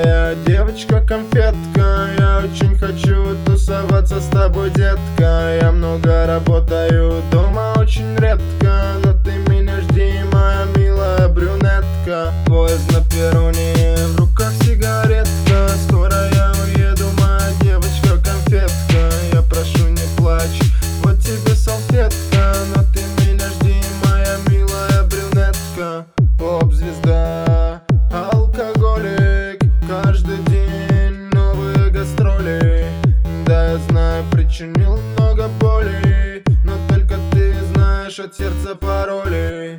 звездная девочка-конфетка. Я очень хочу тусоваться с тобой, детка. Я много работаю, дома очень редко, но ты меня жди, моя милая брюнетка. Поезд на перроне, в руках сигаретка. Скоро я уеду, моя девочка-конфетка. Я прошу, не плачь, вот тебе салфетка. Но ты меня жди, моя милая брюнетка. Поп-звезда, алкоголик, каждый день новые гастроли. Да, я знаю, причинил много боли, но только ты знаешь от сердца пароли.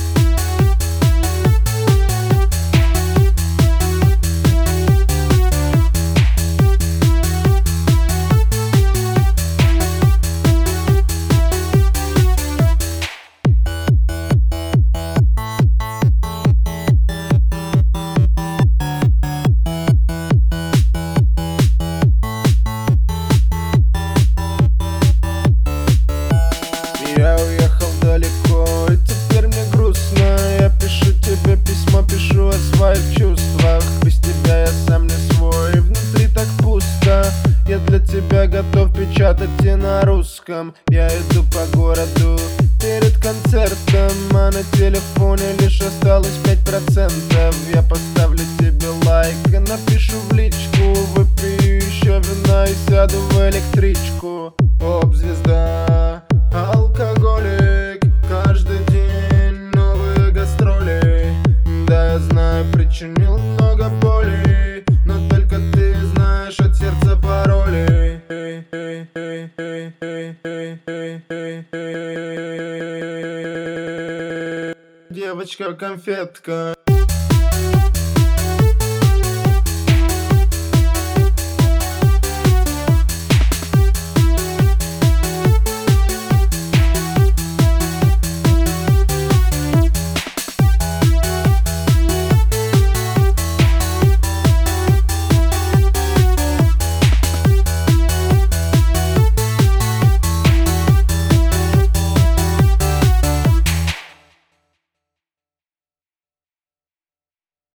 Я уехал далеко, и теперь мне грустно. Я пишу тебе письмо, пишу о своих чувствах. Без тебя я сам не свой, и внутри так пусто. Я для тебя готов печатать и на русском. Я иду по городу перед концертом, а на телефоне лишь осталось 5%. Я поставлю тебе лайк и напишу в личку. Выпью еще вина и сяду в электричку. Поп-звезда, алкоголик, каждый день новые гастроли. Да, я знаю, причинил много боли, но только ты знаешь от сердца пароли. Девочка-конфетка.